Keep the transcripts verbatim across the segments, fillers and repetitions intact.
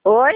Oi?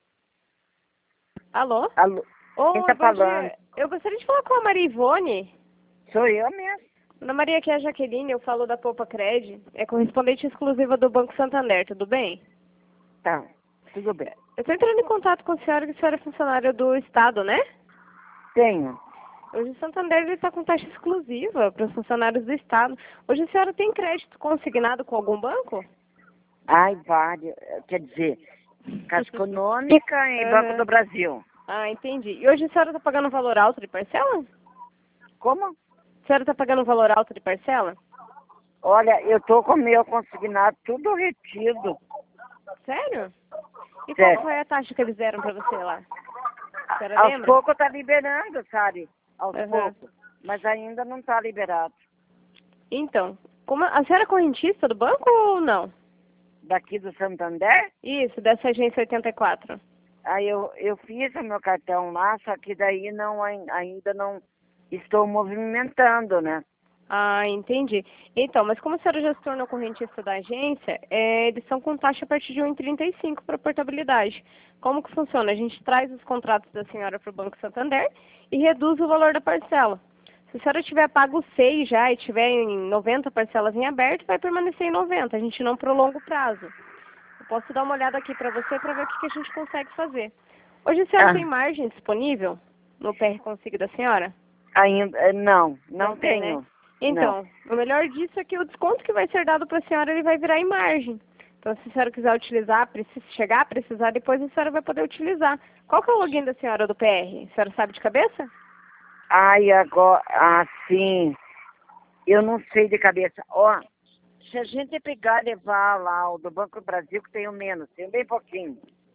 Alô? Alô? Oi, Quem tá bom falando? dia. Eu gostaria de falar com a Maria Ivone. Sou eu mesmo. Ana Maria, aqui é a Jaqueline, eu falo da Poupa Cred. É correspondente exclusiva do Banco Santander, tudo bem? Tá, tudo bem. Eu estou entrando em contato com a senhora, que a senhora é funcionária do Estado, né? Tenho. Hoje o Santander está com taxa exclusiva para os funcionários do Estado. Hoje a senhora tem crédito consignado com algum banco? Ai, vários. Quer dizer, Caixa Econômica e Banco Aham. do Brasil. Ah, entendi. E hoje a senhora está pagando um valor alto de parcela? Como? A senhora está pagando um valor alto de parcela? Olha, eu tô com o meu consignado tudo retido. Sério? E qual Sério. foi a taxa que eles deram para você lá? A senhora Aos lembra? poucos tá liberando, sabe? Aos Aham. poucos. Mas ainda não tá liberado. Então, como a senhora é correntista do banco ou não? Daqui do Santander, Isso, dessa agência oitenta e quatro. aí eu, eu fiz o meu cartão lá, só que daí não, ai- ainda não estou movimentando, né? Ah, entendi. Então, mas como a senhora já se tornou correntista da agência, é, eles são com taxa a partir de um vírgula trinta e cinco para portabilidade. Como que funciona? A gente traz os contratos da senhora para o Banco Santander e reduz o valor da parcela. Se a senhora tiver pago seis já e tiver em noventa parcelas em aberto, vai permanecer em noventa. A gente não prolonga o prazo. Eu posso dar uma olhada aqui para você para ver o que, que a gente consegue fazer. Hoje a senhora tem Ah, margem disponível no P R Consigo da senhora? ainda, eh, não, não, Não tem, né? tenho. Não. Então, o melhor disso é que o desconto que vai ser dado para a senhora ele vai virar em margem. Então, se a senhora quiser utilizar, precisa chegar a precisar, depois a senhora vai poder utilizar. Qual que é o login da senhora do P R? A senhora sabe de cabeça? Ai, agora, assim, eu não sei de cabeça. Ó, se a gente pegar e levar lá o do Banco do Brasil, que tem o menos, tem bem pouquinho.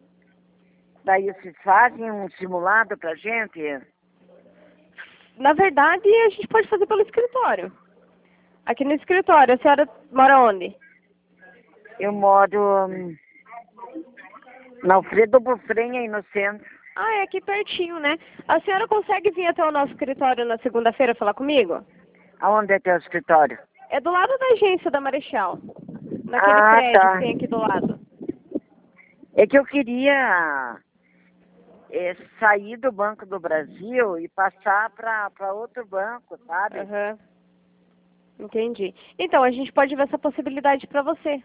Daí vocês fazem um simulado pra gente? Na verdade, a gente pode fazer pelo escritório. Aqui no escritório, a senhora mora onde? Eu moro hum, na Alfredo Bufrenha, aí no centro. Ah, é aqui pertinho, né? A senhora consegue vir até o nosso escritório na segunda-feira falar comigo? Aonde é teu escritório? É do lado da agência da Marechal. Naquele Ah, prédio que tá. tem aqui do lado. É que eu queria é, sair do Banco do Brasil e passar para outro banco, sabe? Aham. Entendi. Então, a gente pode ver essa possibilidade para você.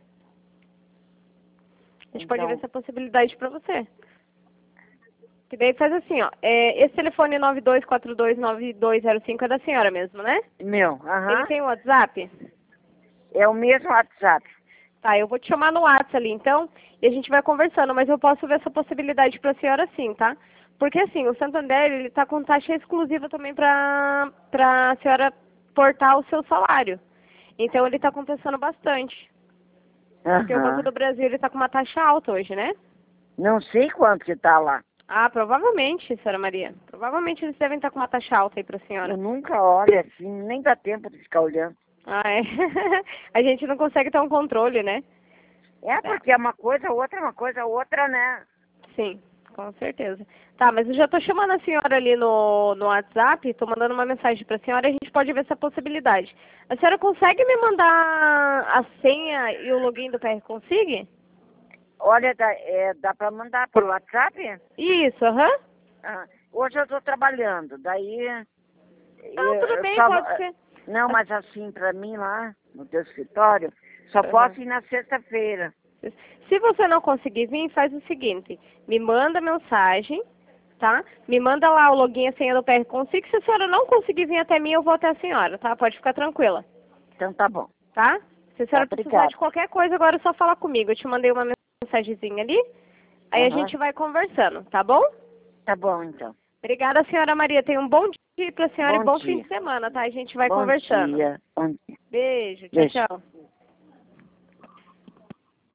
A gente pode ver Então, essa possibilidade para você. Que daí faz assim, ó. É, esse telefone nove dois quatro dois nove dois zero cinco é da senhora mesmo, né? meu, Ele aham, tem o WhatsApp? é o mesmo WhatsApp. Tá, eu vou te chamar no WhatsApp ali, então, e a gente vai conversando, mas eu posso ver essa possibilidade para a senhora sim, tá? Porque assim, o Santander, ele tá com taxa exclusiva também para para a senhora portar o seu salário. Então, ele tá compensando bastante. Porque o Banco Aham. do Brasil, ele tá com uma taxa alta hoje, né? Não sei quanto que tá lá. Ah, provavelmente, senhora Maria. Provavelmente eles devem estar com uma taxa alta aí para a Eu senhora. nunca olho assim, nem dá tempo de ficar olhando. Ah, é. A gente não consegue ter um controle, né? É Tá. porque é uma coisa, outra é uma coisa, outra, né? Sim, com certeza. Tá, mas eu já tô chamando a senhora ali no, no WhatsApp, tô mandando uma mensagem pra senhora e a gente pode ver essa possibilidade. A senhora consegue me mandar a senha e o login do P R Consig? Olha, dá, é, dá para mandar por WhatsApp? Isso, aham. Ah, hoje eu estou trabalhando, daí eu, Não, tudo eu bem, só... pode ser. Não, mas assim, para mim lá, no teu escritório, só Aham. posso ir na sexta-feira. Se você não conseguir vir, faz o seguinte, me manda mensagem, tá? Me manda lá o login e a senha do P R Consig. Se a senhora não conseguir vir até mim, eu vou até a senhora, tá? Pode ficar tranquila, Então tá bom. tá? Se a Tá, senhora precisar obrigada. de qualquer coisa, agora é só falar comigo. Eu te mandei uma mensagenzinha ali, aí a Aham. gente vai conversando, tá bom? Tá bom, então. Obrigada, senhora Maria. Tenha um bom dia pra senhora e Bom bom fim dia. de semana, tá? A gente vai Bom conversando. dia. Bom dia. Beijo, tchau, Beijo. tchau.